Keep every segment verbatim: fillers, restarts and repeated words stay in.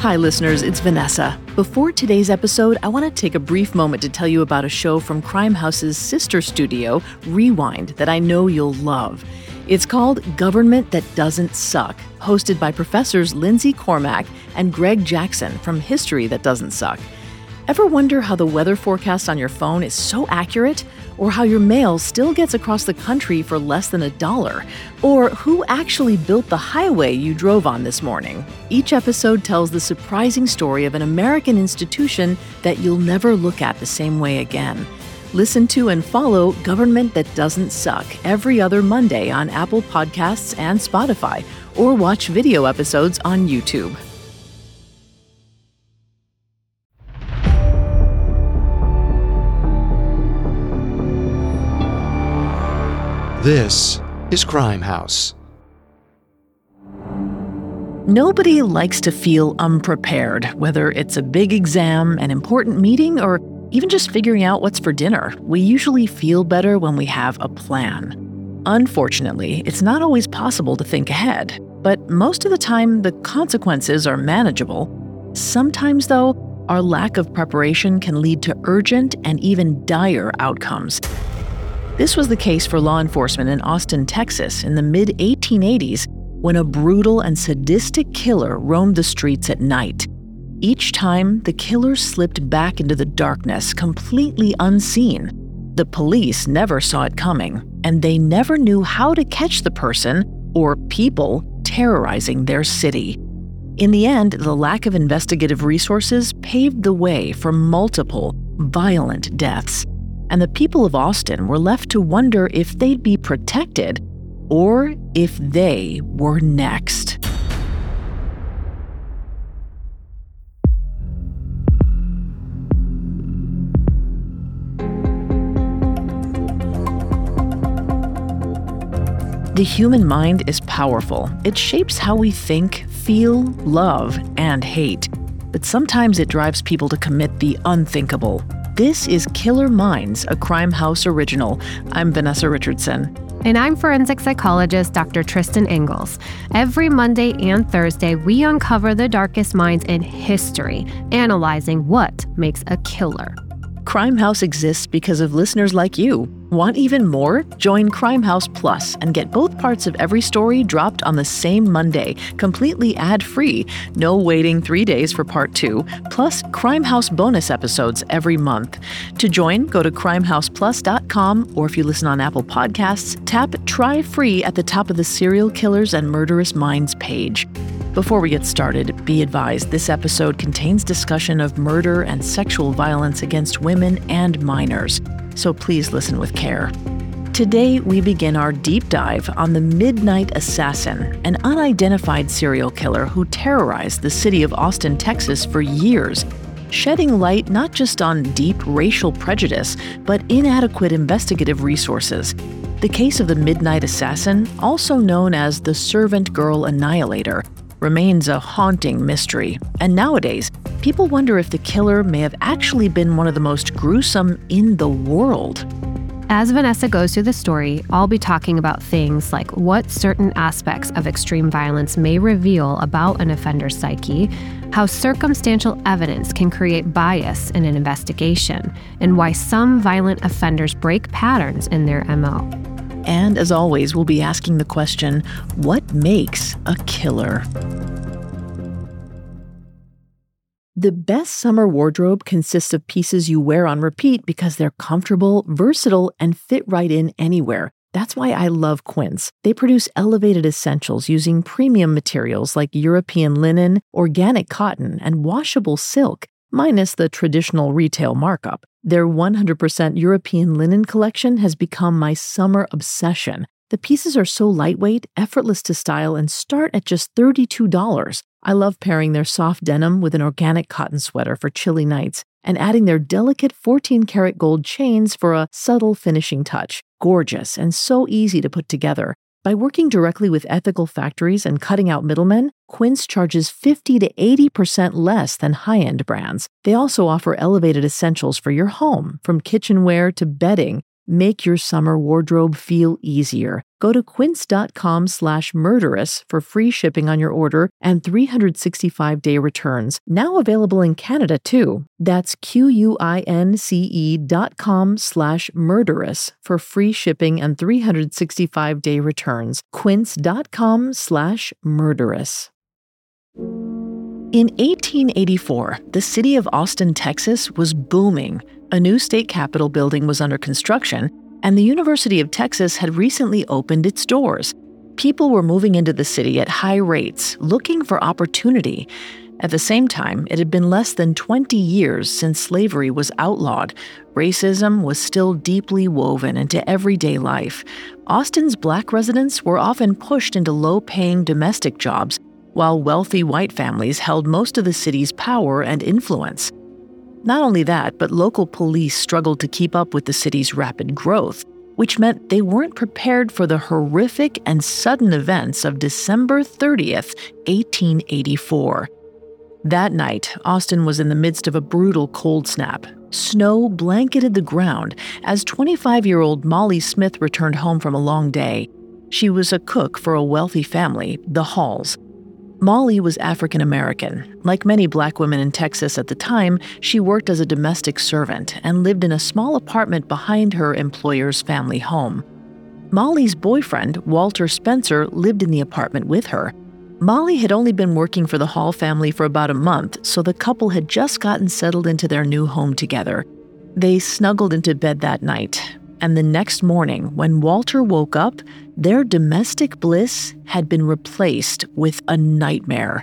Hi, listeners, it's Vanessa. Before today's episode, I want to take a brief moment to tell you about a show from Crimehouse's sister studio, Rewind, that I know you'll love. It's called Government That Doesn't Suck, hosted by professors Lindsay Cormack and Greg Jackson from History That Doesn't Suck. Ever wonder how the weather forecast on your phone is so accurate? Or how your mail still gets across the country for less than a dollar? Or who actually built the highway you drove on this morning? Each episode tells the surprising story of an American institution that you'll never look at the same way again. Listen to and follow Government That Doesn't Suck every other Monday on Apple Podcasts and Spotify, or watch video episodes on YouTube. This is Crime House. Nobody likes to feel unprepared, whether it's a big exam, an important meeting, or even just figuring out what's for dinner. We usually feel better when we have a plan. Unfortunately, it's not always possible to think ahead, but most of the time the consequences are manageable. Sometimes, though, our lack of preparation can lead to urgent and even dire outcomes. This was the case for law enforcement in Austin, Texas in the mid eighteen eighties when a brutal and sadistic killer roamed the streets at night. Each time, the killer slipped back into the darkness completely unseen. The police never saw it coming, and they never knew how to catch the person or people terrorizing their city. In the end, the lack of investigative resources paved the way for multiple violent deaths. And the people of Austin were left to wonder if they'd be protected or if they were next. The human mind is powerful. It shapes how we think, feel, love, and hate. But sometimes it drives people to commit the unthinkable. This is Killer Minds, a Crime House original. I'm Vanessa Richardson. And I'm forensic psychologist Doctor Tristan Ingalls. Every Monday and Thursday, we uncover the darkest minds in history, analyzing what makes a killer. Crime House exists because of listeners like you. Want even more? Join Crime House Plus and get both parts of every story dropped on the same Monday, completely ad-free. No waiting three days for part two, plus Crime House bonus episodes every month. To join, go to crime house plus dot com, or if you listen on Apple Podcasts, tap Try Free at the top of the Serial Killers and Murderous Minds page. Before we get started, be advised this episode contains discussion of murder and sexual violence against women and minors, so please listen with care. Today, we begin our deep dive on the Midnight Assassin, an unidentified serial killer who terrorized the city of Austin, Texas for years, shedding light not just on deep racial prejudice, but inadequate investigative resources. The case of the Midnight Assassin, also known as the Servant Girl Annihilator, remains a haunting mystery. And nowadays, people wonder if the killer may have actually been one of the most gruesome in the world. As Vanessa goes through the story, I'll be talking about things like what certain aspects of extreme violence may reveal about an offender's psyche, how circumstantial evidence can create bias in an investigation, and why some violent offenders break patterns in their M O. And as always, we'll be asking the question, what makes a killer? The best summer wardrobe consists of pieces you wear on repeat because they're comfortable, versatile, and fit right in anywhere. That's why I love Quince. They produce elevated essentials using premium materials like European linen, organic cotton, and washable silk, minus the traditional retail markup. Their one hundred percent European linen collection has become my summer obsession. The pieces are so lightweight, effortless to style, and start at just thirty-two dollars. I love pairing their soft denim with an organic cotton sweater for chilly nights and adding their delicate fourteen karat gold chains for a subtle finishing touch. Gorgeous and so easy to put together. By working directly with ethical factories and cutting out middlemen, Quince charges fifty to eighty percent less than high-end brands. They also offer elevated essentials for your home, from kitchenware to bedding. Make your summer wardrobe feel easier. Go to quince.com slash murderous for free shipping on your order and three hundred sixty-five day returns. Now available in Canada too. That's Q-U-I-N-C-E dot com slash murderous for free shipping and three hundred sixty-five day returns. Quince.com slash murderous. In eighteen eighty-four, the city of Austin, Texas was booming. A new state capitol building was under construction, and the University of Texas had recently opened its doors. People were moving into the city at high rates, looking for opportunity. At the same time, it had been less than twenty years since slavery was outlawed. Racism was still deeply woven into everyday life. Austin's Black residents were often pushed into low-paying domestic jobs, while wealthy white families held most of the city's power and influence. Not only that, but local police struggled to keep up with the city's rapid growth, which meant they weren't prepared for the horrific and sudden events of December thirtieth, eighteen eighty-four. That night, Austin was in the midst of a brutal cold snap. Snow blanketed the ground as twenty-five-year-old Molly Smith returned home from a long day. She was a cook for a wealthy family, the Halls. Molly was African American. Like many Black women in Texas at the time, she worked as a domestic servant and lived in a small apartment behind her employer's family home. Molly's boyfriend, Walter Spencer, lived in the apartment with her. Molly had only been working for the Hall family for about a month, so the couple had just gotten settled into their new home together. They snuggled into bed that night, and the next morning, when Walter woke up, their domestic bliss had been replaced with a nightmare.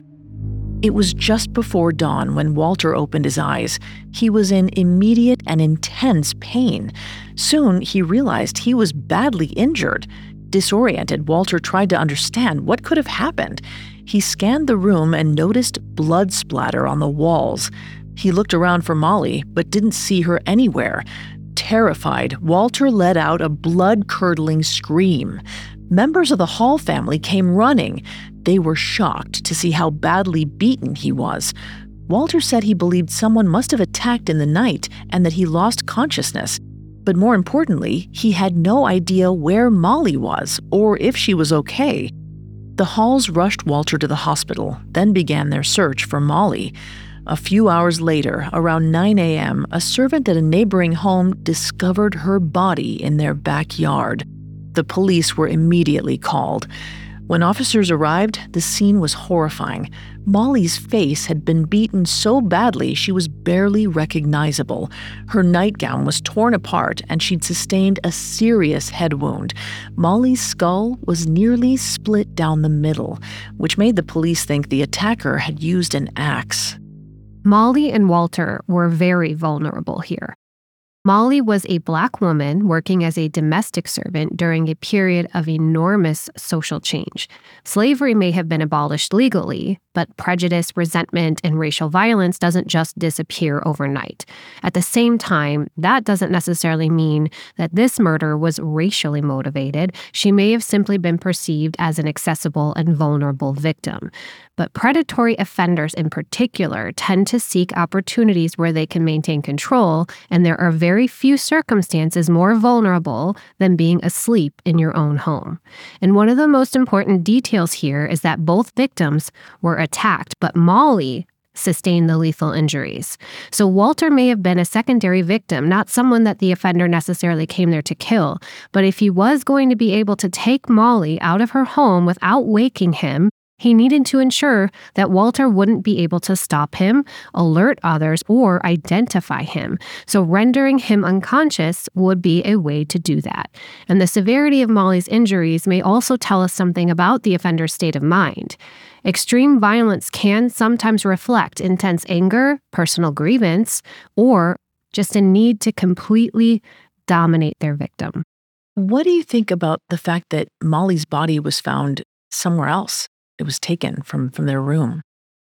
It was just before dawn when Walter opened his eyes. He was in immediate and intense pain. Soon, he realized he was badly injured. Disoriented, Walter tried to understand what could have happened. He scanned the room and noticed blood splatter on the walls. He looked around for Molly, but didn't see her anywhere. Terrified, Walter let out a blood-curdling scream. Members of the Hall family came running. They were shocked to see how badly beaten he was. Walter said he believed someone must have attacked in the night and that he lost consciousness. But more importantly, he had no idea where Molly was or if she was okay. The Halls rushed Walter to the hospital, then began their search for Molly. A few hours later, around nine a.m., a servant at a neighboring home discovered her body in their backyard. The police were immediately called. When officers arrived, the scene was horrifying. Molly's face had been beaten so badly she was barely recognizable. Her nightgown was torn apart and she'd sustained a serious head wound. Molly's skull was nearly split down the middle, which made the police think the attacker had used an axe. Molly and Walter were very vulnerable here. Molly was a Black woman working as a domestic servant during a period of enormous social change. Slavery may have been abolished legally, but prejudice, resentment, and racial violence doesn't just disappear overnight. At the same time, that doesn't necessarily mean that this murder was racially motivated. She may have simply been perceived as an accessible and vulnerable victim. But predatory offenders in particular tend to seek opportunities where they can maintain control, and there are very few circumstances more vulnerable than being asleep in your own home. And one of the most important details here is that both victims were attacked, but Molly sustained the lethal injuries. So Walter may have been a secondary victim, not someone that the offender necessarily came there to kill. But if he was going to be able to take Molly out of her home without waking him, he needed to ensure that Walter wouldn't be able to stop him, alert others, or identify him. So rendering him unconscious would be a way to do that. And the severity of Molly's injuries may also tell us something about the offender's state of mind. Extreme violence can sometimes reflect intense anger, personal grievance, or just a need to completely dominate their victim. What do you think about the fact that Molly's body was found somewhere else? It was taken from, from their room.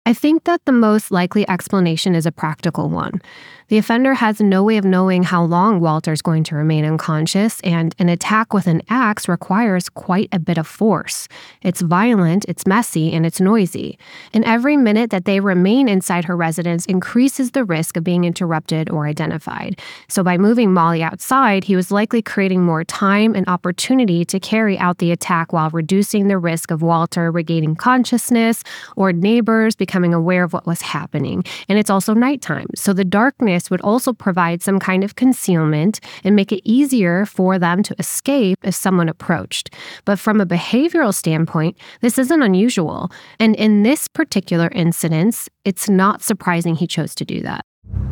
I think that the most likely explanation is a practical one. The offender has no way of knowing how long Walter's going to remain unconscious, and an attack with an axe requires quite a bit of force. It's violent, it's messy, and it's noisy. And every minute that they remain inside her residence increases the risk of being interrupted or identified. So by moving Molly outside, he was likely creating more time and opportunity to carry out the attack while reducing the risk of Walter regaining consciousness or neighbors becoming aware of what was happening. And it's also nighttime, so the darkness would also provide some kind of concealment and make it easier for them to escape if someone approached. But from a behavioral standpoint, this isn't unusual. And in this particular incident, it's not surprising he chose to do that.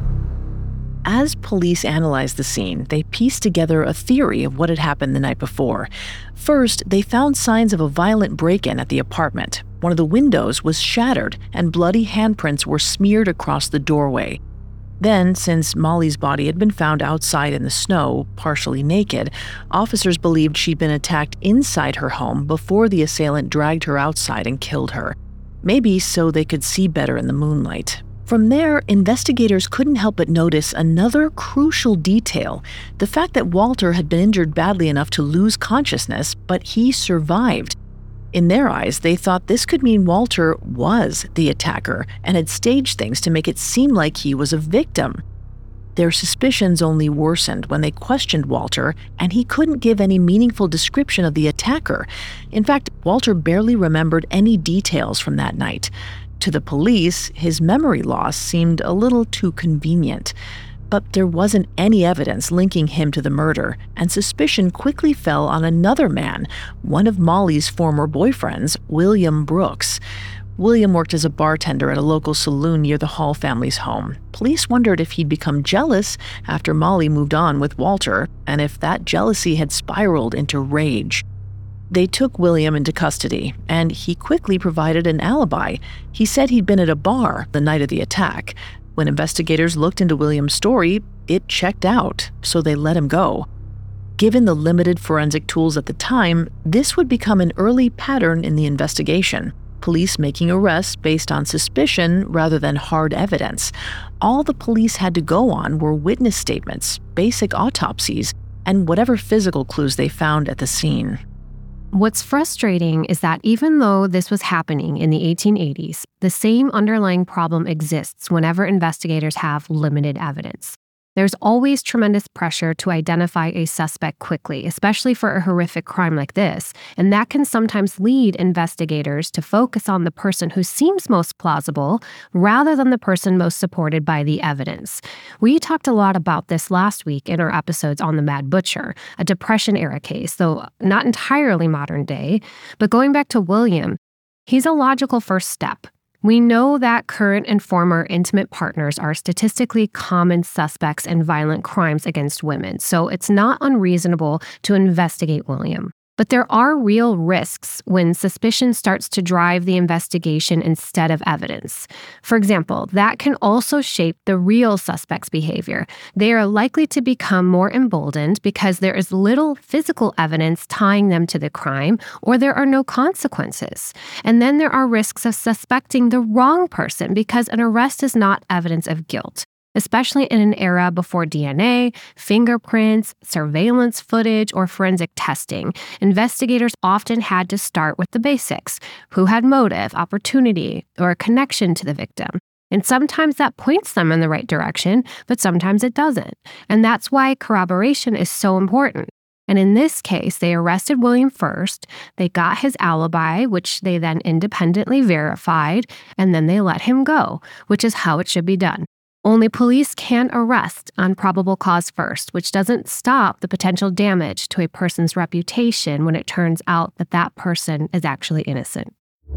As police analyzed the scene, they pieced together a theory of what had happened the night before. First, they found signs of a violent break-in at the apartment. One of the windows was shattered, and bloody handprints were smeared across the doorway. Then, since Molly's body had been found outside in the snow, partially naked, officers believed she'd been attacked inside her home before the assailant dragged her outside and killed her. Maybe so they could see better in the moonlight. From there, investigators couldn't help but notice another crucial detail: the fact that Walter had been injured badly enough to lose consciousness, but he survived. In their eyes, they thought this could mean Walter was the attacker and had staged things to make it seem like he was a victim. Their suspicions only worsened when they questioned Walter, and he couldn't give any meaningful description of the attacker. In fact, Walter barely remembered any details from that night. To the police, his memory loss seemed a little too convenient. But there wasn't any evidence linking him to the murder, and suspicion quickly fell on another man, one of Molly's former boyfriends, William Brooks. William worked as a bartender at a local saloon near the Hall family's home. Police wondered if he'd become jealous after Molly moved on with Walter, and if that jealousy had spiraled into rage. They took William into custody, and he quickly provided an alibi. He said he'd been at a bar the night of the attack. When investigators looked into William's story, it checked out, so they let him go. Given the limited forensic tools at the time, this would become an early pattern in the investigation, police making arrests based on suspicion rather than hard evidence. All the police had to go on were witness statements, basic autopsies, and whatever physical clues they found at the scene. What's frustrating is that even though this was happening in the eighteen eighties, the same underlying problem exists whenever investigators have limited evidence. There's always tremendous pressure to identify a suspect quickly, especially for a horrific crime like this, and that can sometimes lead investigators to focus on the person who seems most plausible rather than the person most supported by the evidence. We talked a lot about this last week in our episodes on the Mad Butcher, a Depression-era case, though not entirely modern day. But going back to William, he's a logical first step. We know that current and former intimate partners are statistically common suspects in violent crimes against women, so it's not unreasonable to investigate William. But there are real risks when suspicion starts to drive the investigation instead of evidence. For example, that can also shape the real suspect's behavior. They are likely to become more emboldened because there is little physical evidence tying them to the crime, or there are no consequences. And then there are risks of suspecting the wrong person because an arrest is not evidence of guilt. Especially in an era before D N A, fingerprints, surveillance footage, or forensic testing, investigators often had to start with the basics: who had motive, opportunity, or a connection to the victim. And sometimes that points them in the right direction, but sometimes it doesn't. And that's why corroboration is so important. And in this case, they arrested William first, they got his alibi, which they then independently verified, and then they let him go, which is how it should be done. Only police can arrest on probable cause first, which doesn't stop the potential damage to a person's reputation when it turns out that that person is actually innocent.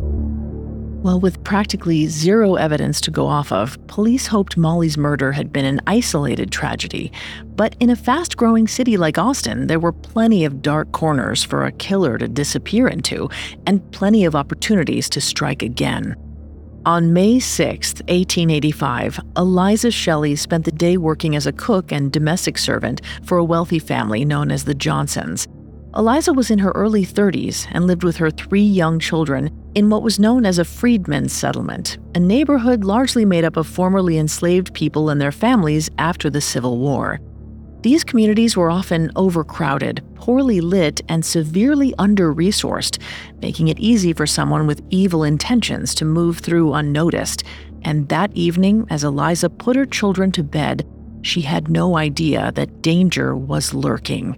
Well, with practically zero evidence to go off of, police hoped Molly's murder had been an isolated tragedy. But in a fast-growing city like Austin, there were plenty of dark corners for a killer to disappear into, and plenty of opportunities to strike again. On May sixth, eighteen eighty-five, Eliza Shelley spent the day working as a cook and domestic servant for a wealthy family known as the Johnsons. Eliza was in her early thirties and lived with her three young children, in what was known as a freedmen's settlement, a neighborhood largely made up of formerly enslaved people and their families after the Civil War. These communities were often overcrowded, poorly lit, and severely under-resourced, making it easy for someone with evil intentions to move through unnoticed. And that evening, as Eliza put her children to bed, she had no idea that danger was lurking.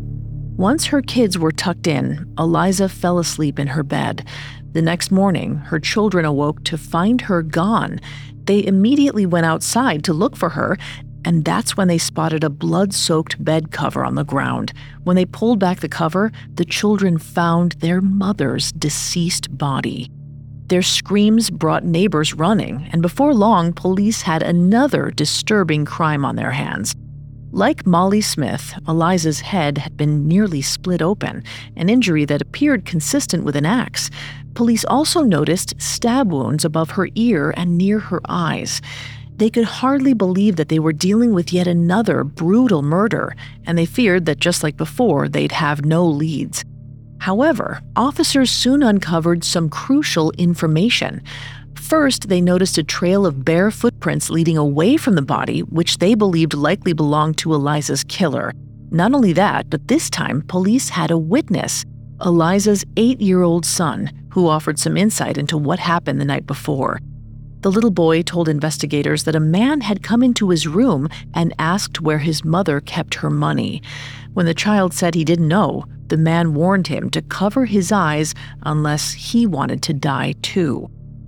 Once her kids were tucked in, Eliza fell asleep in her bed. The next morning, her children awoke to find her gone. They immediately went outside to look for her, and that's when they spotted a blood-soaked bed cover on the ground. When they pulled back the cover, the children found their mother's deceased body. Their screams brought neighbors running, and before long, police had another disturbing crime on their hands. Like Molly Smith, Eliza's head had been nearly split open, an injury that appeared consistent with an axe. Police also noticed stab wounds above her ear and near her eyes. They could hardly believe that they were dealing with yet another brutal murder, and they feared that just like before, they'd have no leads. However, officers soon uncovered some crucial information. First, they noticed a trail of bare footprints leading away from the body, which they believed likely belonged to Eliza's killer. Not only that, but this time, police had a witness, Eliza's eight-year-old son, who offered some insight into what happened the night before. The little boy told investigators that a man had come into his room and asked where his mother kept her money. When the child said he didn't know, the man warned him to cover his eyes unless he wanted to die too.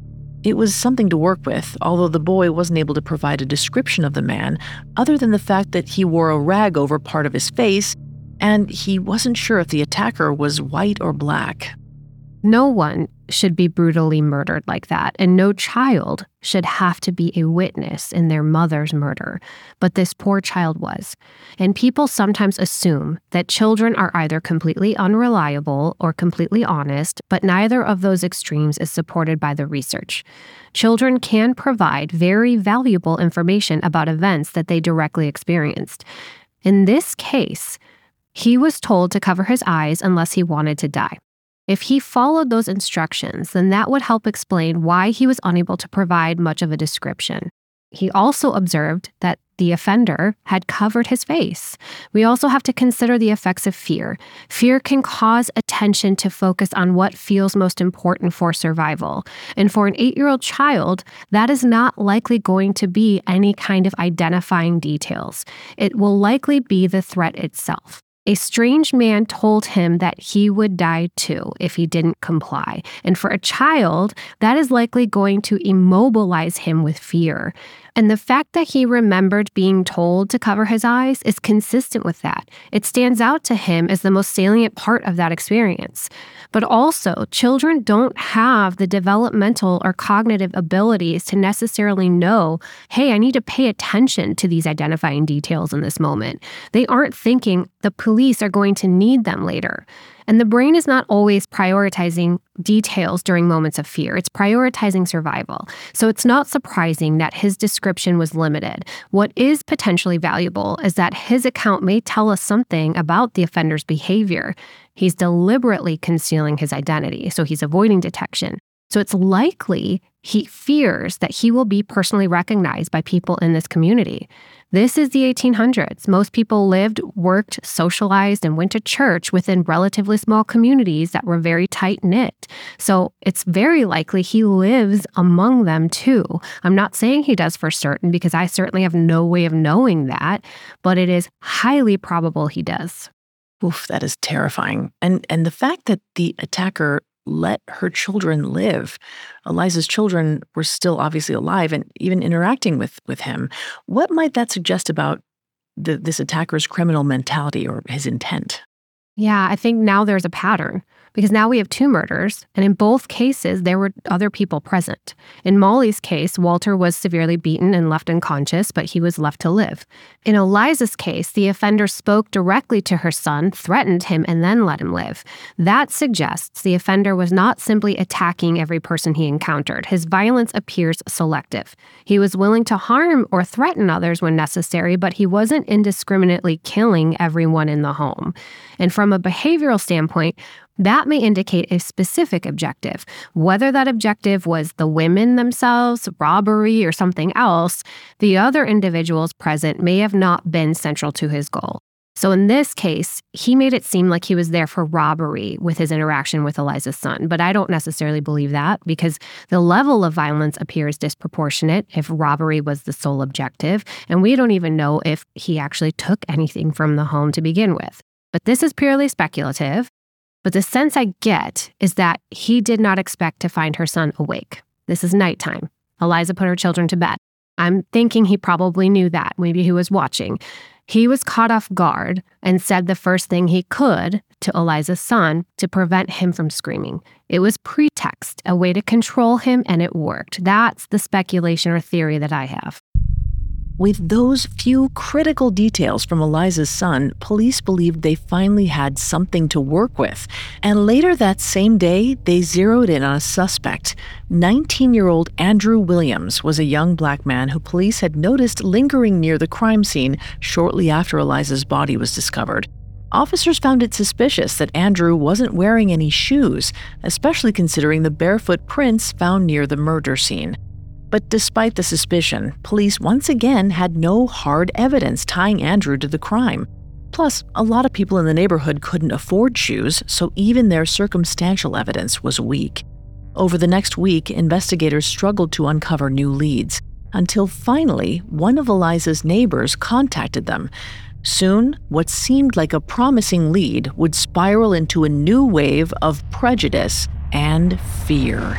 It was something to work with, although the boy wasn't able to provide a description of the man, other than the fact that he wore a rag over part of his face, and he wasn't sure if the attacker was white or black. No one should be brutally murdered like that, and no child should have to be a witness in their mother's murder. But this poor child was. And people sometimes assume that children are either completely unreliable or completely honest, but neither of those extremes is supported by the research. Children can provide very valuable information about events that they directly experienced. In this case, he was told to cover his eyes unless he wanted to die. If he followed those instructions, then that would help explain why he was unable to provide much of a description. He also observed that the offender had covered his face. We also have to consider the effects of fear. Fear can cause attention to focus on what feels most important for survival. And for an eight-year-old child, that is not likely going to be any kind of identifying details. It will likely be the threat itself. A strange man told him that he would die too if he didn't comply. And for a child, that is likely going to immobilize him with fear. And the fact that he remembered being told to cover his eyes is consistent with that. It stands out to him as the most salient part of that experience. But also, children don't have the developmental or cognitive abilities to necessarily know, hey, I need to pay attention to these identifying details in this moment. They aren't thinking the police are going to need them later. And the brain is not always prioritizing details during moments of fear. It's prioritizing survival. So it's not surprising that his description was limited. What is potentially valuable is that his account may tell us something about the offender's behavior. He's deliberately concealing his identity, so he's avoiding detection. So it's likely he fears that he will be personally recognized by people in this community. This is the eighteen hundreds. Most people lived, worked, socialized, and went to church within relatively small communities that were very tight-knit. So it's very likely he lives among them too. I'm not saying he does for certain because I certainly have no way of knowing that, but it is highly probable he does. Oof, that is terrifying. And and the fact that the attacker let her children live. Eliza's children were still obviously alive and even interacting with, with him. What might that suggest about the, this attacker's criminal mentality or his intent? Yeah, I think now there's a pattern because now we have two murders, and in both cases, there were other people present. In Molly's case, Walter was severely beaten and left unconscious, but he was left to live. In Eliza's case, the offender spoke directly to her son, threatened him, and then let him live. That suggests the offender was not simply attacking every person he encountered. His violence appears selective. He was willing to harm or threaten others when necessary, but he wasn't indiscriminately killing everyone in the home. And from a behavioral standpoint, That may indicate a specific objective. Whether that objective was the women themselves, robbery, or something else, the other individuals present may have not been central to his goal. So in this case, he made it seem like he was there for robbery with his interaction with Eliza's son, but I don't necessarily believe that because the level of violence appears disproportionate if robbery was the sole objective, and we don't even know if he actually took anything from the home to begin with. But this is purely speculative. But the sense I get is that he did not expect to find her son awake. This is nighttime. Eliza put her children to bed. I'm thinking he probably knew that. Maybe he was watching. He was caught off guard and said the first thing he could to Eliza's son to prevent him from screaming. It was pretext, a way to control him, and it worked. That's the speculation or theory that I have. With those few critical details from Eliza's son, police believed they finally had something to work with. And later that same day, they zeroed in on a suspect. nineteen-year-old Andrew Williams was a young black man who police had noticed lingering near the crime scene shortly after Eliza's body was discovered. Officers found it suspicious that Andrew wasn't wearing any shoes, especially considering the barefoot prints found near the murder scene. But despite the suspicion, police once again had no hard evidence tying Andrew to the crime. Plus, a lot of people in the neighborhood couldn't afford shoes, so even their circumstantial evidence was weak. Over the next week, investigators struggled to uncover new leads, until finally, one of Eliza's neighbors contacted them. Soon, what seemed like a promising lead would spiral into a new wave of prejudice and fear.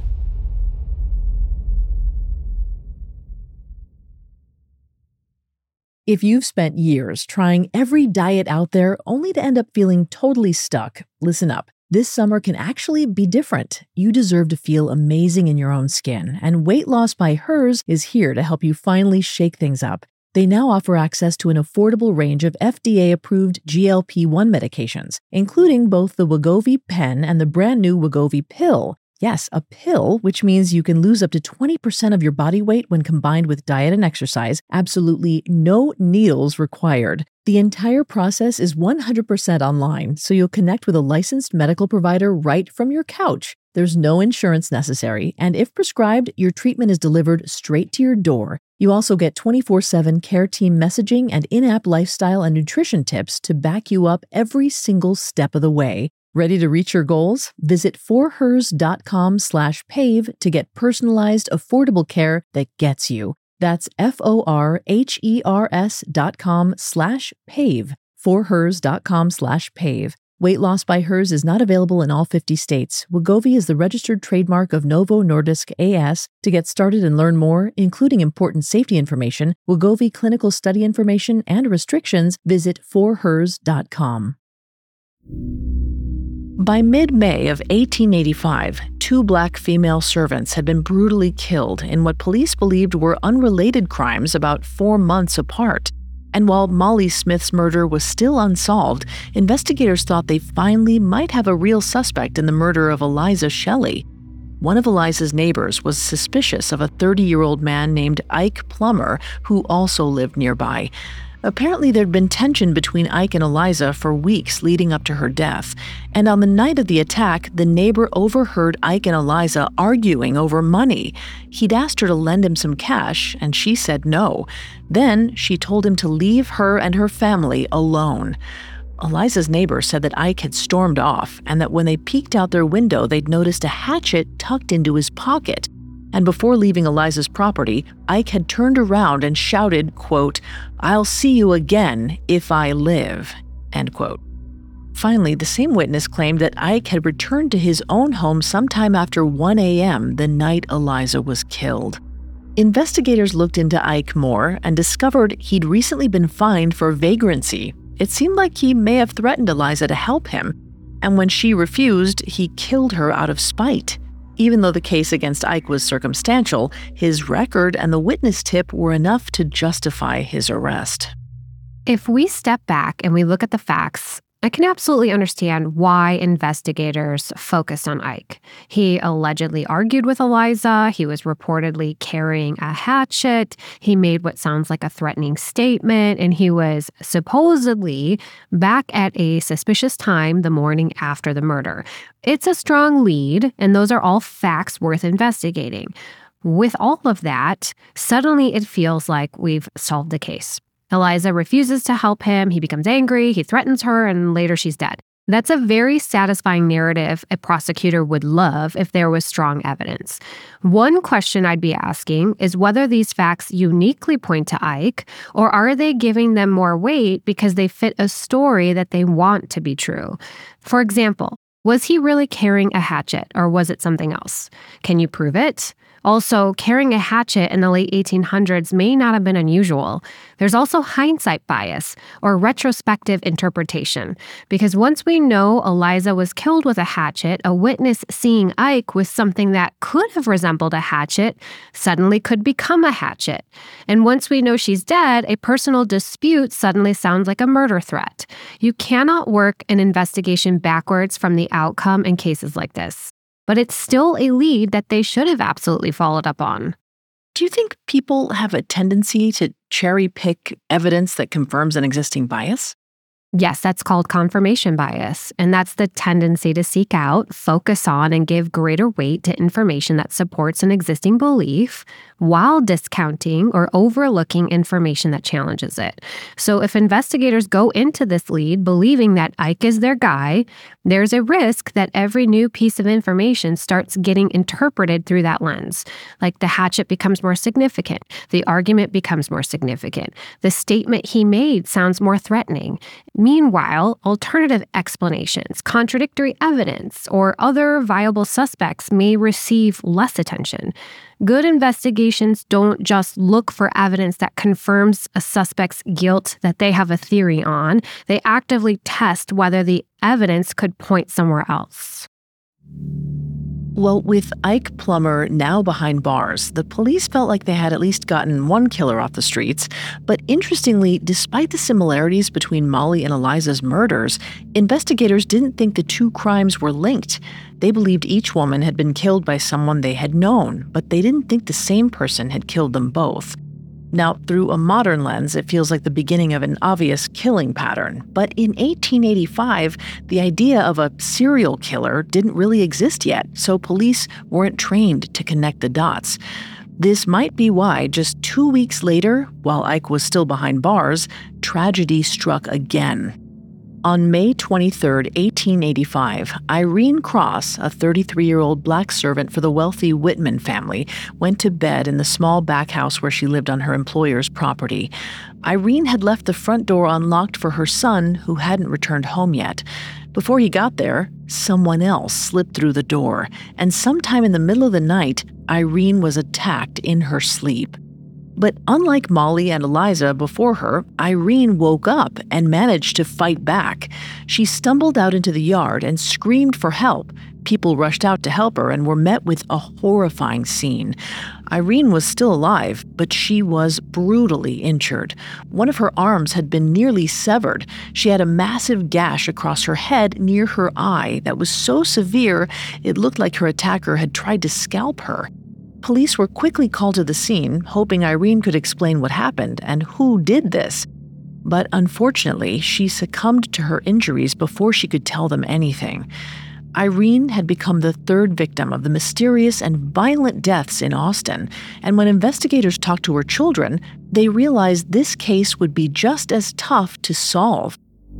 If you've spent years trying every diet out there only to end up feeling totally stuck, listen up. This summer can actually be different. You deserve to feel amazing in your own skin, and Weight Loss by Hers is here to help you finally shake things up. They now offer access to an affordable range of F D A-approved G L P one medications, including both the Wegovy pen and the brand new Wegovy pill. Yes, a pill, which means you can lose up to twenty percent of your body weight when combined with diet and exercise, absolutely no needles required. The entire process is one hundred percent online, so you'll connect with a licensed medical provider right from your couch. There's no insurance necessary, and if prescribed, your treatment is delivered straight to your door. You also get twenty-four seven care team messaging and in-app lifestyle and nutrition tips to back you up every single step of the way. Ready to reach your goals? Visit forhers.com slash pave to get personalized, affordable care that gets you. That's F-O-R-H-E-R-S dot com slash pave. forhers.com slash pave. Weight Loss by Hers is not available in all fifty states. Wegovy is the registered trademark of Novo Nordisk A S. To get started and learn more, including important safety information, Wegovy clinical study information, and restrictions, visit forhers dot com. By mid-May of eighteen eighty-five, two black female servants had been brutally killed in what police believed were unrelated crimes about four months apart. And while Molly Smith's murder was still unsolved, investigators thought they finally might have a real suspect in the murder of Eliza Shelley. One of Eliza's neighbors was suspicious of a thirty-year-old man named Ike Plummer, who also lived nearby. Apparently, there'd been tension between Ike and Eliza for weeks leading up to her death, and on the night of the attack, the neighbor overheard Ike and Eliza arguing over money. He'd asked her to lend him some cash, and she said no. Then, she told him to leave her and her family alone. Eliza's neighbor said that Ike had stormed off, and that when they peeked out their window, they'd noticed a hatchet tucked into his pocket. And before leaving Eliza's property, Ike had turned around and shouted, quote, "I'll see you again if I live," end quote. Finally, the same witness claimed that Ike had returned to his own home sometime after one a.m. the night Eliza was killed. Investigators looked into Ike more and discovered he'd recently been fined for vagrancy. It seemed like he may have threatened Eliza to help him, and when she refused, he killed her out of spite. Even though the case against Ike was circumstantial, his record and the witness tip were enough to justify his arrest. If we step back and we look at the facts, I can absolutely understand why investigators focused on Ike. He allegedly argued with Eliza. He was reportedly carrying a hatchet. He made what sounds like a threatening statement, and he was supposedly back at a suspicious time the morning after the murder. It's a strong lead, and those are all facts worth investigating. With all of that, suddenly it feels like we've solved the case. Eliza refuses to help him, he becomes angry, he threatens her, and later she's dead. That's a very satisfying narrative a prosecutor would love if there was strong evidence. One question I'd be asking is whether these facts uniquely point to Ike, or are they giving them more weight because they fit a story that they want to be true? For example, was he really carrying a hatchet, or was it something else? Can you prove it? Also, carrying a hatchet in the late eighteen hundreds may not have been unusual. There's also hindsight bias, or retrospective interpretation, because once we know Eliza was killed with a hatchet, a witness seeing Ike with something that could have resembled a hatchet suddenly could become a hatchet. And once we know she's dead, a personal dispute suddenly sounds like a murder threat. You cannot work an investigation backwards from the outcome in cases like this. But it's still a lead that they should have absolutely followed up on. Do you think people have a tendency to cherry pick evidence that confirms an existing bias? Yes, that's called confirmation bias, and that's the tendency to seek out, focus on, and give greater weight to information that supports an existing belief while discounting or overlooking information that challenges it. So if investigators go into this lead believing that Ike is their guy, there's a risk that every new piece of information starts getting interpreted through that lens. Like the hatchet becomes more significant, the argument becomes more significant, the statement he made sounds more threatening. Meanwhile, alternative explanations, contradictory evidence, or other viable suspects may receive less attention. Good investigations don't just look for evidence that confirms a suspect's guilt that they have a theory on. They actively test whether the evidence could point somewhere else. Well, with Ike Plummer now behind bars, the police felt like they had at least gotten one killer off the streets. But interestingly, despite the similarities between Molly and Eliza's murders, investigators didn't think the two crimes were linked. They believed each woman had been killed by someone they had known, but they didn't think the same person had killed them both. Now, through a modern lens, it feels like the beginning of an obvious killing pattern. But in eighteen eighty-five, the idea of a serial killer didn't really exist yet, so police weren't trained to connect the dots. This might be why, just two weeks later, while Ike was still behind bars, tragedy struck again. On May twenty-third, eighteen eighty-five, Irene Cross, a thirty-three-year-old black servant for the wealthy Whitman family, went to bed in the small back house where she lived on her employer's property. Irene had left the front door unlocked for her son, who hadn't returned home yet. Before he got there, someone else slipped through the door, and sometime in the middle of the night, Irene was attacked in her sleep. But unlike Molly and Eliza before her, Irene woke up and managed to fight back. She stumbled out into the yard and screamed for help. People rushed out to help her and were met with a horrifying scene. Irene was still alive, but she was brutally injured. One of her arms had been nearly severed. She had a massive gash across her head near her eye that was so severe it looked like her attacker had tried to scalp her. Police were quickly called to the scene, hoping Irene could explain what happened and who did this. But unfortunately, she succumbed to her injuries before she could tell them anything. Irene had become the third victim of the mysterious and violent deaths in Austin, and when investigators talked to her children, they realized this case would be just as tough to solve.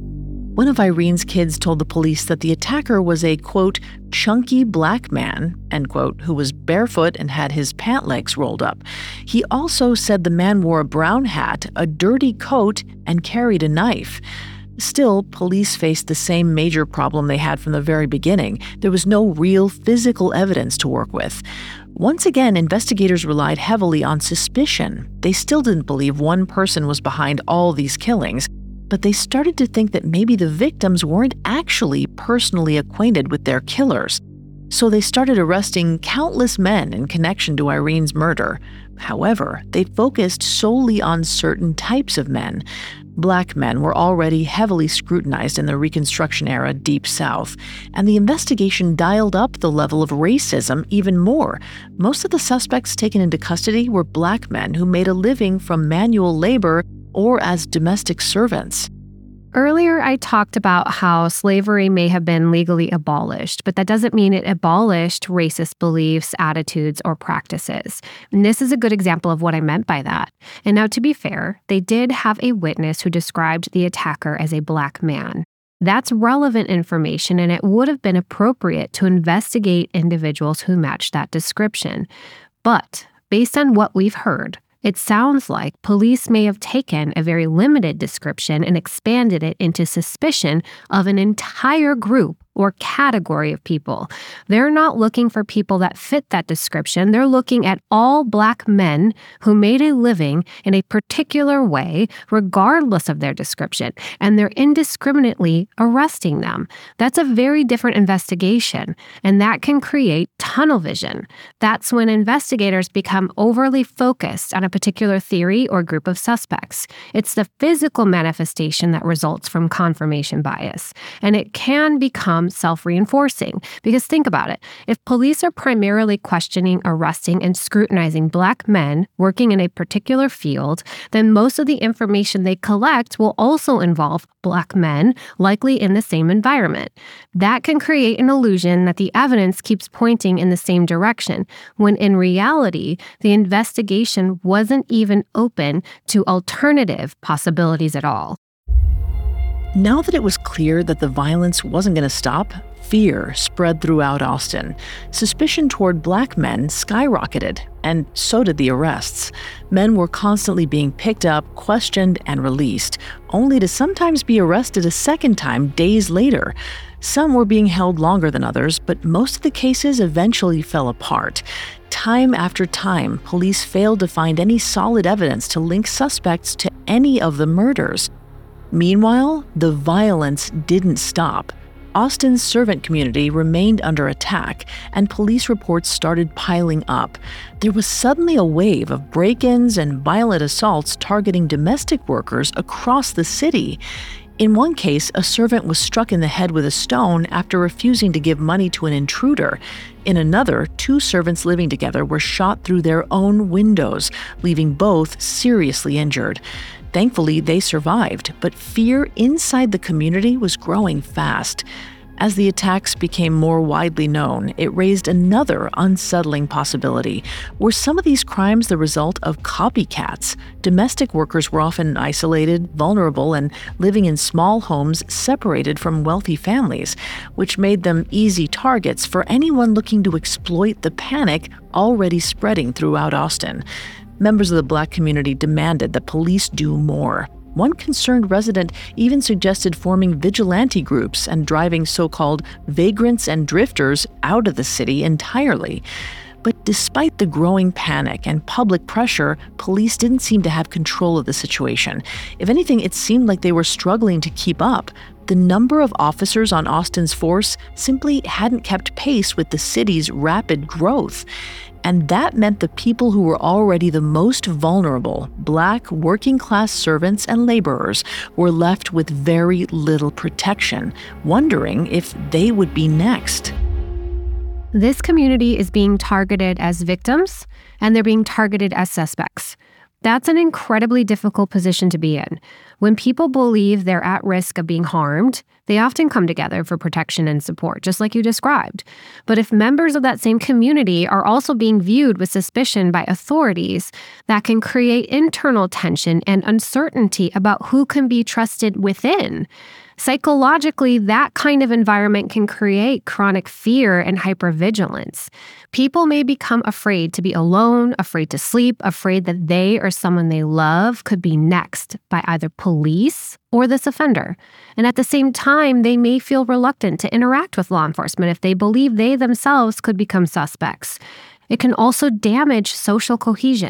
One of Irene's kids told the police that the attacker was a, quote, chunky black man, end quote, who was barefoot and had his pant legs rolled up. He also said the man wore a brown hat, a dirty coat, and carried a knife. Still, police faced the same major problem they had from the very beginning. There was no real physical evidence to work with. Once again, investigators relied heavily on suspicion. They still didn't believe one person was behind all these killings, but they started to think that maybe the victims weren't actually personally acquainted with their killers. So they started arresting countless men in connection to Irene's murder. However, they focused solely on certain types of men. Black men were already heavily scrutinized in the Reconstruction era Deep South, and the investigation dialed up the level of racism even more. Most of the suspects taken into custody were black men who made a living from manual labor or as domestic servants. Earlier, I talked about how slavery may have been legally abolished, but that doesn't mean it abolished racist beliefs, attitudes, or practices. And this is a good example of what I meant by that. And now, to be fair, they did have a witness who described the attacker as a black man. That's relevant information, and it would have been appropriate to investigate individuals who matched that description. But based on what we've heard, it sounds like police may have taken a very limited description and expanded it into suspicion of an entire group or category of people. They're not looking for people that fit that description. They're looking at all black men who made a living in a particular way, regardless of their description, and they're indiscriminately arresting them. That's a very different investigation, and that can create tunnel vision. That's when investigators become overly focused on a particular theory or group of suspects. It's the physical manifestation that results from confirmation bias, and it can become self-reinforcing. Because think about it. If police are primarily questioning, arresting, and scrutinizing black men working in a particular field, then most of the information they collect will also involve black men, likely in the same environment. That can create an illusion that the evidence keeps pointing in the same direction, when in reality, the investigation wasn't even open to alternative possibilities at all. Now that it was clear that the violence wasn't going to stop, fear spread throughout Austin. Suspicion toward black men skyrocketed, and so did the arrests. Men were constantly being picked up, questioned, and released, only to sometimes be arrested a second time days later. Some were being held longer than others, but most of the cases eventually fell apart. Time after time, police failed to find any solid evidence to link suspects to any of the murders. Meanwhile, the violence didn't stop. Austin's servant community remained under attack, and police reports started piling up. There was suddenly a wave of break-ins and violent assaults targeting domestic workers across the city. In one case, a servant was struck in the head with a stone after refusing to give money to an intruder. In another, two servants living together were shot through their own windows, leaving both seriously injured. Thankfully, they survived, but fear inside the community was growing fast. As the attacks became more widely known, it raised another unsettling possibility. Were some of these crimes the result of copycats? Domestic workers were often isolated, vulnerable, and living in small homes separated from wealthy families, which made them easy targets for anyone looking to exploit the panic already spreading throughout Austin. Members of the black community demanded that police do more. One concerned resident even suggested forming vigilante groups and driving so-called vagrants and drifters out of the city entirely. But despite the growing panic and public pressure, police didn't seem to have control of the situation. If anything, it seemed like they were struggling to keep up. The number of officers on Austin's force simply hadn't kept pace with the city's rapid growth. And that meant the people who were already the most vulnerable, black working-class servants and laborers, were left with very little protection, wondering if they would be next. This community is being targeted as victims, and they're being targeted as suspects. That's an incredibly difficult position to be in. When people believe they're at risk of being harmed, they often come together for protection and support, just like you described. But if members of that same community are also being viewed with suspicion by authorities, that can create internal tension and uncertainty about who can be trusted within. Psychologically, that kind of environment can create chronic fear and hypervigilance. People may become afraid to be alone, afraid to sleep, afraid that they or someone they love could be next by either police or this offender. And at the same time, they may feel reluctant to interact with law enforcement if they believe they themselves could become suspects. It can also damage social cohesion.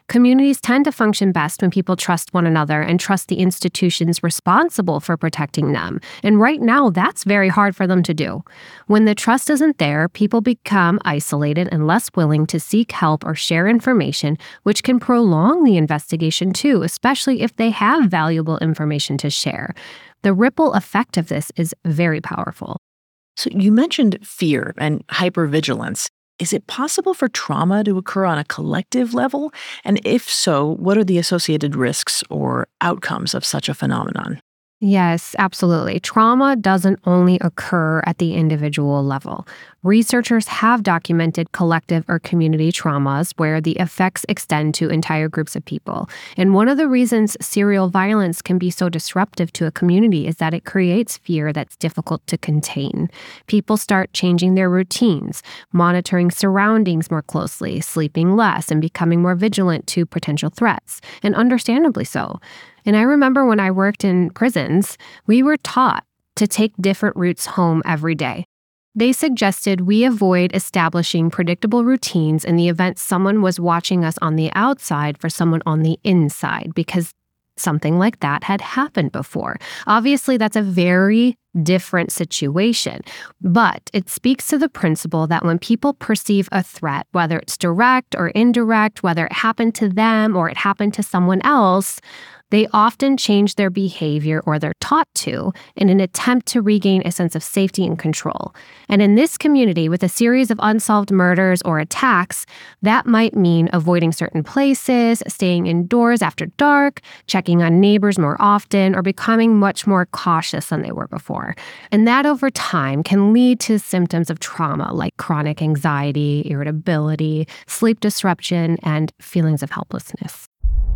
Communities tend to function best when people trust one another and trust the institutions responsible for protecting them. And right now, that's very hard for them to do. When the trust isn't there, people become isolated and less willing to seek help or share information, which can prolong the investigation too, especially if they have valuable information to share. The ripple effect of this is very powerful. So you mentioned fear and hypervigilance. Is it possible for trauma to occur on a collective level? And if so, what are the associated risks or outcomes of such a phenomenon? Yes, absolutely. Trauma doesn't only occur at the individual level. Researchers have documented collective or community traumas where the effects extend to entire groups of people. And one of the reasons serial violence can be so disruptive to a community is that it creates fear that's difficult to contain. People start changing their routines, monitoring surroundings more closely, sleeping less, and becoming more vigilant to potential threats, and understandably so. And I remember when I worked in prisons, we were taught to take different routes home every day. They suggested we avoid establishing predictable routines in the event someone was watching us on the outside for someone on the inside, because something like that had happened before. Obviously, that's a very different situation, but it speaks to the principle that when people perceive a threat, whether it's direct or indirect, whether it happened to them or it happened to someone else, they often change their behavior, or they're taught to, in an attempt to regain a sense of safety and control. And in this community, with a series of unsolved murders or attacks, that might mean avoiding certain places, staying indoors after dark, checking on neighbors more often, or becoming much more cautious than they were before. And that over time can lead to symptoms of trauma like chronic anxiety, irritability, sleep disruption, and feelings of helplessness.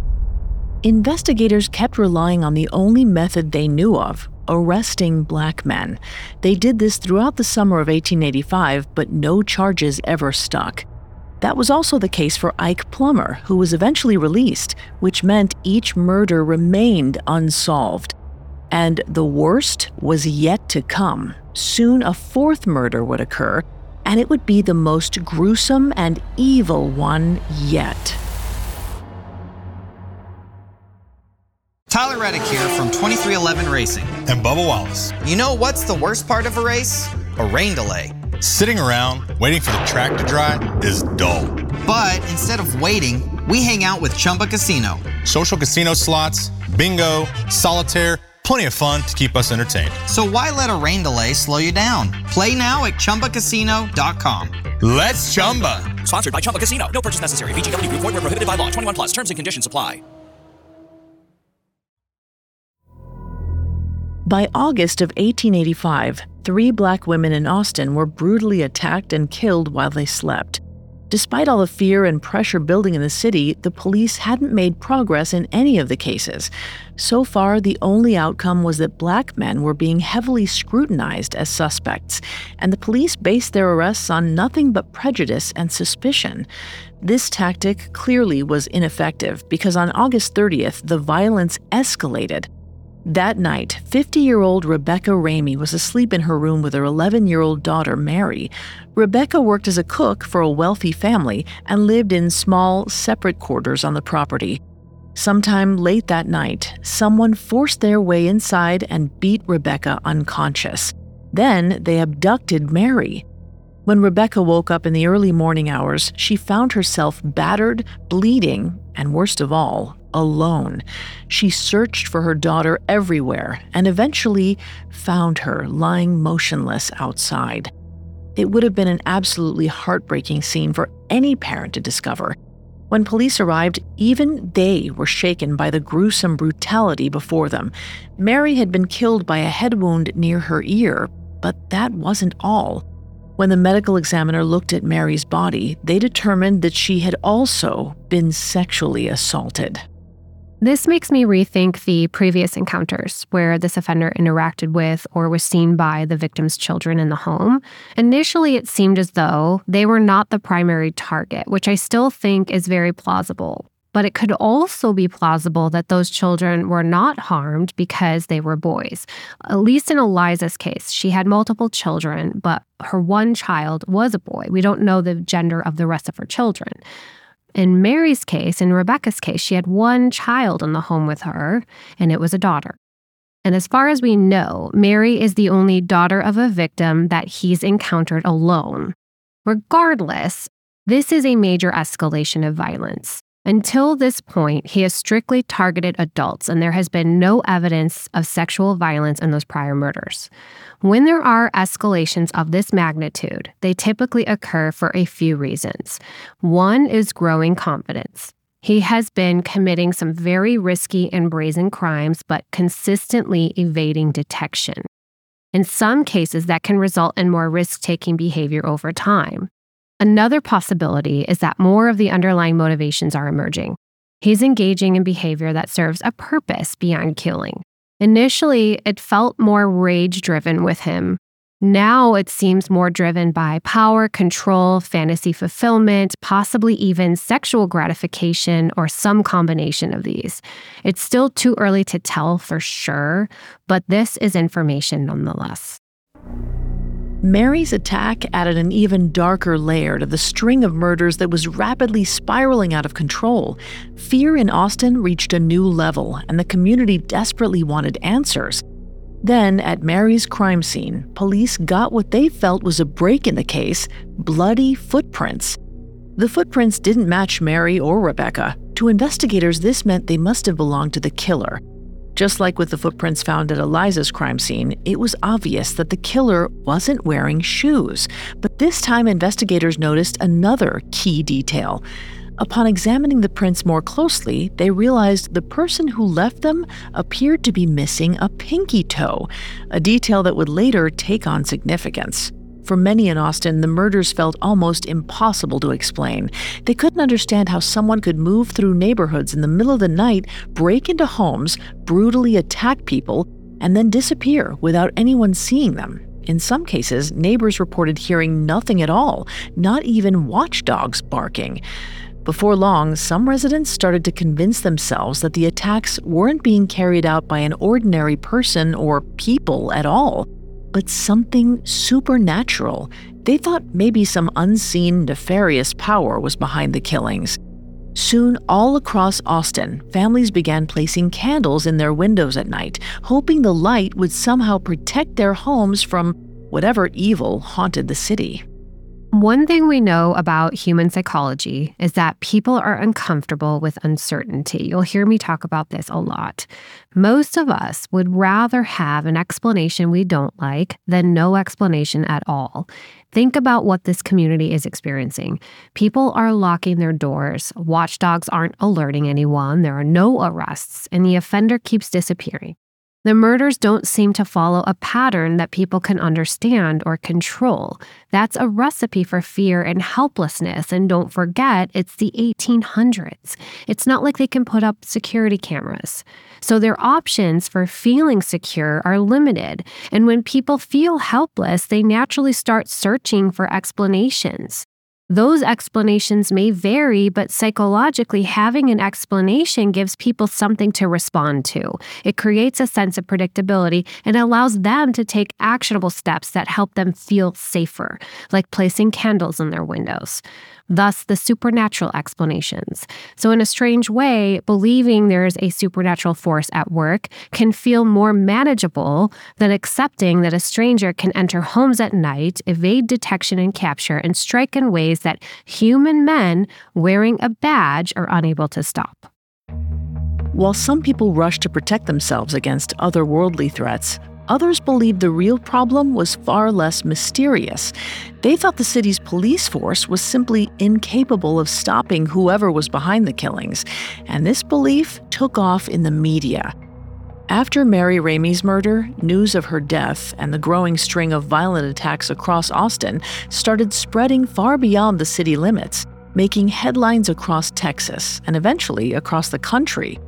Investigators kept relying on the only method they knew of, arresting Black men. They did this throughout the summer of eighteen eighty-five, but no charges ever stuck. That was also the case for Ike Plummer, who was eventually released, which meant each murder remained unsolved. And the worst was yet to come. Soon a fourth murder would occur, and it would be the most gruesome and evil one yet. Tyler Reddick here from twenty-three eleven Racing. And Bubba Wallace. You know what's the worst part of a race? A rain delay. Sitting around waiting for the track to dry is dull. But instead of waiting, we hang out with Chumba Casino. Social casino slots, bingo, solitaire, plenty of fun to keep us entertained. So why let a rain delay slow you down? Play now at Chumba Casino dot com. Let's Chumba. Sponsored by Chumba Casino. No purchase necessary. V G W Group. Void where prohibited by law. twenty-one plus. Terms and conditions apply. By August of eighteen eighty-five, three Black women in Austin were brutally attacked and killed while they slept. Despite all the fear and pressure building in the city, the police hadn't made progress in any of the cases. So far, the only outcome was that Black men were being heavily scrutinized as suspects, and the police based their arrests on nothing but prejudice and suspicion. This tactic clearly was ineffective because on August thirtieth, the violence escalated. That night, fifty-year-old Rebecca Ramey was asleep in her room with her eleven-year-old daughter, Mary. Rebecca worked as a cook for a wealthy family and lived in small, separate quarters on the property. Sometime late that night, someone forced their way inside and beat Rebecca unconscious. Then they abducted Mary. When Rebecca woke up in the early morning hours, she found herself battered, bleeding, and worst of all, alone. She searched for her daughter everywhere and eventually found her lying motionless outside. It would have been an absolutely heartbreaking scene for any parent to discover. When police arrived, even they were shaken by the gruesome brutality before them. Mary had been killed by a head wound near her ear, but that wasn't all. When the medical examiner looked at Mary's body, they determined that she had also been sexually assaulted. This makes me rethink the previous encounters where this offender interacted with or was seen by the victim's children in the home. Initially, it seemed as though they were not the primary target, which I still think is very plausible. But it could also be plausible that those children were not harmed because they were boys. At least in Eliza's case, she had multiple children, but her one child was a boy. We don't know the gender of the rest of her children. In Mary's case, in Rebecca's case, she had one child in the home with her, and it was a daughter. And as far as we know, Mary is the only daughter of a victim that he's encountered alone. Regardless, this is a major escalation of violence. Until this point, he has strictly targeted adults, and there has been no evidence of sexual violence in those prior murders. When there are escalations of this magnitude, they typically occur for a few reasons. One is growing confidence. He has been committing some very risky and brazen crimes, but consistently evading detection. In some cases, that can result in more risk-taking behavior over time. Another possibility is that more of the underlying motivations are emerging. He's engaging in behavior that serves a purpose beyond killing. Initially, it felt more rage-driven with him. Now it seems more driven by power, control, fantasy fulfillment, possibly even sexual gratification, or some combination of these. It's still too early to tell for sure, but this is information nonetheless. Mary's attack added an even darker layer to the string of murders that was rapidly spiraling out of control. Fear in Austin reached a new level, and the community desperately wanted answers. Then, at Mary's crime scene, police got what they felt was a break in the case: bloody footprints. The footprints didn't match Mary or Rebecca. To investigators, this meant they must have belonged to the killer. Just like with the footprints found at Eliza's crime scene, it was obvious that the killer wasn't wearing shoes. But this time, investigators noticed another key detail. Upon examining the prints more closely, they realized the person who left them appeared to be missing a pinky toe, a detail that would later take on significance. For many in Austin, the murders felt almost impossible to explain. They couldn't understand how someone could move through neighborhoods in the middle of the night, break into homes, brutally attack people, and then disappear without anyone seeing them. In some cases, neighbors reported hearing nothing at all, not even watchdogs barking. Before long, some residents started to convince themselves that the attacks weren't being carried out by an ordinary person or people at all, but something supernatural. They thought maybe some unseen, nefarious power was behind the killings. Soon, all across Austin, families began placing candles in their windows at night, hoping the light would somehow protect their homes from whatever evil haunted the city. One thing we know about human psychology is that people are uncomfortable with uncertainty. You'll hear me talk about this a lot. Most of us would rather have an explanation we don't like than no explanation at all. Think about what this community is experiencing. People are locking their doors. Watchdogs aren't alerting anyone. There are no arrests, and the offender keeps disappearing. The murders don't seem to follow a pattern that people can understand or control. That's a recipe for fear and helplessness, and don't forget, it's the eighteen hundreds. It's not like they can put up security cameras. So their options for feeling secure are limited, and when people feel helpless, they naturally start searching for explanations. Those explanations may vary, but psychologically, having an explanation gives people something to respond to. It creates a sense of predictability and allows them to take actionable steps that help them feel safer, like placing candles in their windows. Thus, the supernatural explanations. So in a strange way, believing there's a supernatural force at work can feel more manageable than accepting that a stranger can enter homes at night, evade detection and capture, and strike in ways that human men wearing a badge are unable to stop. While some people rush to protect themselves against otherworldly threats, others believed the real problem was far less mysterious. They thought the city's police force was simply incapable of stopping whoever was behind the killings, and this belief took off in the media. After Mary Ramey's murder, news of her death and the growing string of violent attacks across Austin started spreading far beyond the city limits, making headlines across Texas and eventually across the country.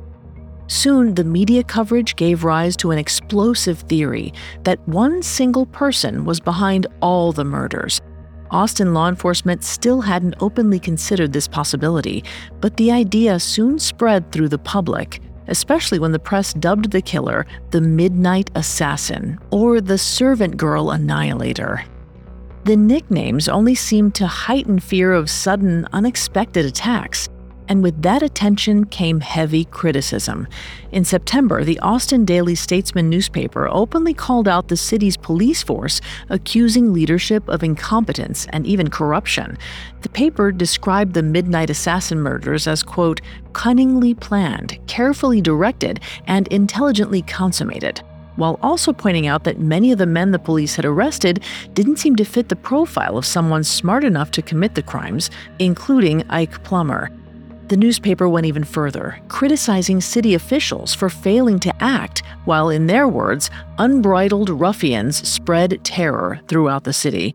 Soon, the media coverage gave rise to an explosive theory that one single person was behind all the murders. Austin law enforcement still hadn't openly considered this possibility, but the idea soon spread through the public, especially when the press dubbed the killer the Midnight Assassin or the Servant Girl Annihilator. The nicknames only seemed to heighten fear of sudden, unexpected attacks. And with that attention came heavy criticism. In September, the Austin Daily Statesman newspaper openly called out the city's police force, accusing leadership of incompetence and even corruption. The paper described the Midnight Assassin murders as, quote, cunningly planned, carefully directed, and intelligently consummated, while also pointing out that many of the men the police had arrested didn't seem to fit the profile of someone smart enough to commit the crimes, including Ike Plummer. The newspaper went even further, criticizing city officials for failing to act, while, in their words, unbridled ruffians spread terror throughout the city.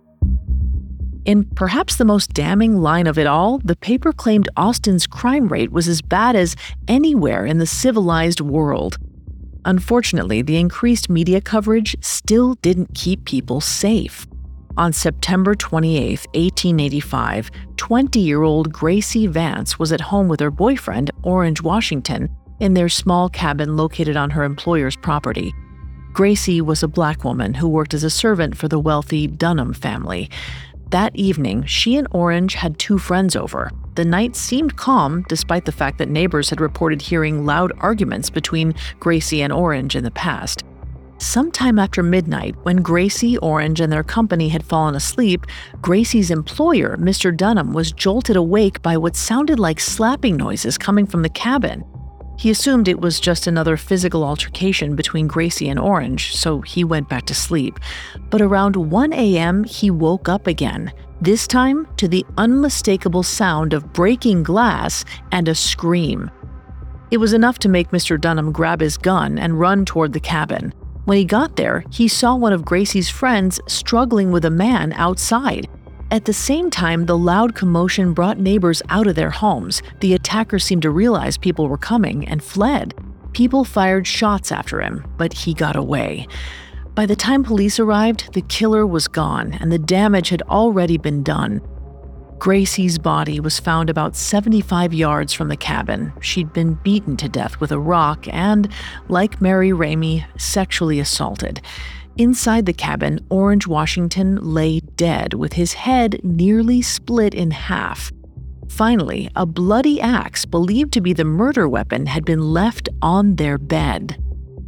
In perhaps the most damning line of it all, the paper claimed Austin's crime rate was as bad as anywhere in the civilized world. Unfortunately, the increased media coverage still didn't keep people safe. On September twenty-eighth, eighteen eighty-five, twenty-year-old Gracie Vance was at home with her boyfriend, Orange Washington, in their small cabin located on her employer's property. Gracie was a black woman who worked as a servant for the wealthy Dunham family. That evening, she and Orange had two friends over. The night seemed calm, despite the fact that neighbors had reported hearing loud arguments between Gracie and Orange in the past. Sometime after midnight, when Gracie, Orange, and their company had fallen asleep, Gracie's employer, Mister Dunham, was jolted awake by what sounded like slapping noises coming from the cabin. He assumed it was just another physical altercation between Gracie and Orange, so he went back to sleep. But around one a.m., he woke up again, this time to the unmistakable sound of breaking glass and a scream. It was enough to make Mister Dunham grab his gun and run toward the cabin. When he got there, he saw one of Gracie's friends struggling with a man outside. At the same time, the loud commotion brought neighbors out of their homes. The attacker seemed to realize people were coming and fled. People fired shots after him, but he got away. By the time police arrived, the killer was gone, and the damage had already been done. Gracie's body was found about seventy-five yards from the cabin. She'd been beaten to death with a rock and, like Mary Ramey, sexually assaulted. Inside the cabin, Orange Washington lay dead with his head nearly split in half. Finally, a bloody axe believed to be the murder weapon had been left on their bed.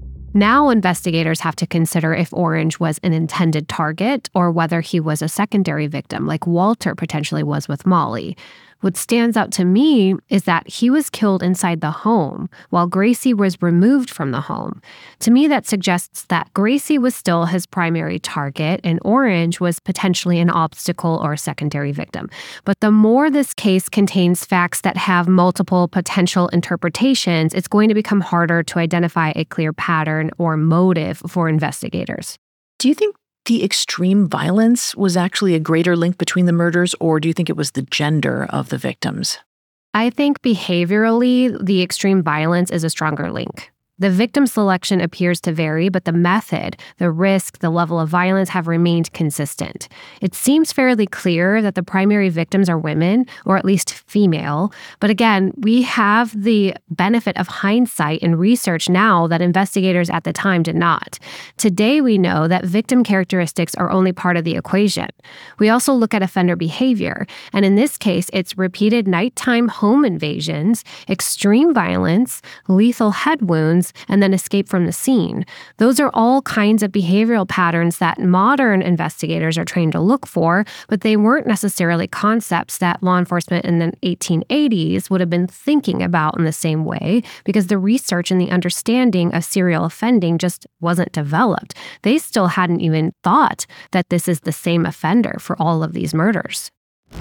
Now investigators have to consider if Orange was an intended target or whether he was a secondary victim, like Walter potentially was with Molly. What stands out to me is that he was killed inside the home while Gracie was removed from the home. To me, that suggests that Gracie was still his primary target and Orange was potentially an obstacle or a secondary victim. But the more this case contains facts that have multiple potential interpretations, it's going to become harder to identify a clear pattern or motive for investigators. Do you think the extreme violence was actually a greater link between the murders, or do you think it was the gender of the victims? I think behaviorally, the extreme violence is a stronger link. The victim selection appears to vary, but the method, the risk, the level of violence have remained consistent. It seems fairly clear that the primary victims are women, or at least female. But again, we have the benefit of hindsight and research now that investigators at the time did not. Today, we know that victim characteristics are only part of the equation. We also look at offender behavior, and in this case, it's repeated nighttime home invasions, extreme violence, lethal head wounds, and then escape from the scene. Those are all kinds of behavioral patterns that modern investigators are trained to look for, but they weren't necessarily concepts that law enforcement in the eighteen eighties would have been thinking about in the same way because the research and the understanding of serial offending just wasn't developed. They still hadn't even thought that this is the same offender for all of these murders.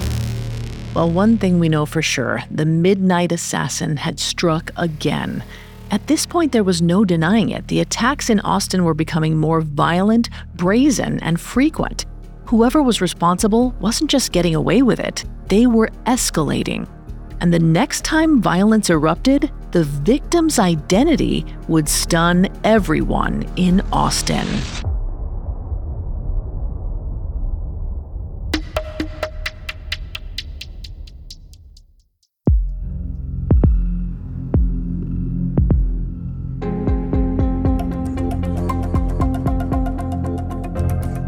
Well, one thing we know for sure, the Midnight Assassin had struck again. At this point, there was no denying it. The attacks in Austin were becoming more violent, brazen, and frequent. Whoever was responsible wasn't just getting away with it, they were escalating. And the next time violence erupted, the victim's identity would stun everyone in Austin.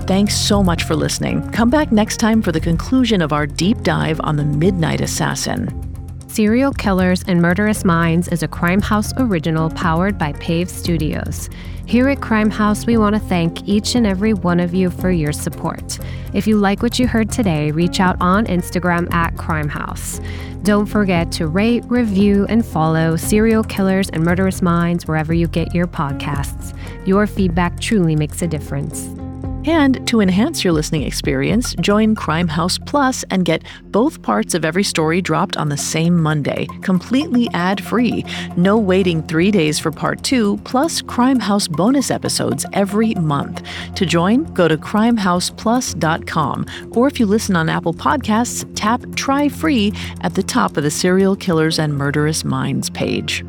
Thanks so much for listening. Come back next time for the conclusion of our deep dive on the Midnight Assassin. Serial Killers and Murderous Minds is a Crime House original powered by Pave Studios. Here at Crime House, we want to thank each and every one of you for your support. If you like what you heard today, reach out on Instagram at Crime House. Don't forget to rate, review, and follow Serial Killers and Murderous Minds wherever you get your podcasts. Your feedback truly makes a difference. And to enhance your listening experience, join Crime House Plus and get both parts of every story dropped on the same Monday, completely ad-free. No waiting three days for part two, plus Crime House bonus episodes every month. To join, go to crime house plus dot com, or if you listen on Apple Podcasts, tap Try Free at the top of the Serial Killers and Murderous Minds page.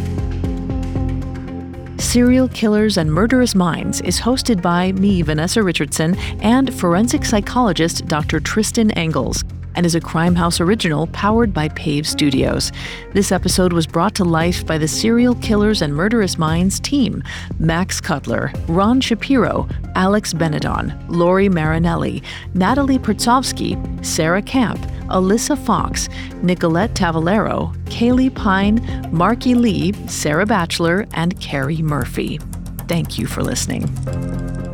Serial Killers and Murderous Minds is hosted by me, Vanessa Richardson, and forensic psychologist Doctor Tristan Engels, and is a Crime House original powered by Pave Studios. This episode was brought to life by the Serial Killers and Murderous Minds team: Max Cutler, Ron Shapiro, Alex Benedon, Lori Marinelli, Natalie Pertsovsky, Sarah Camp, Alyssa Fox, Nicolette Tavalero, Kaylee Pine, Marky Lee, Sarah Batchelor, and Carrie Murphy. Thank you for listening.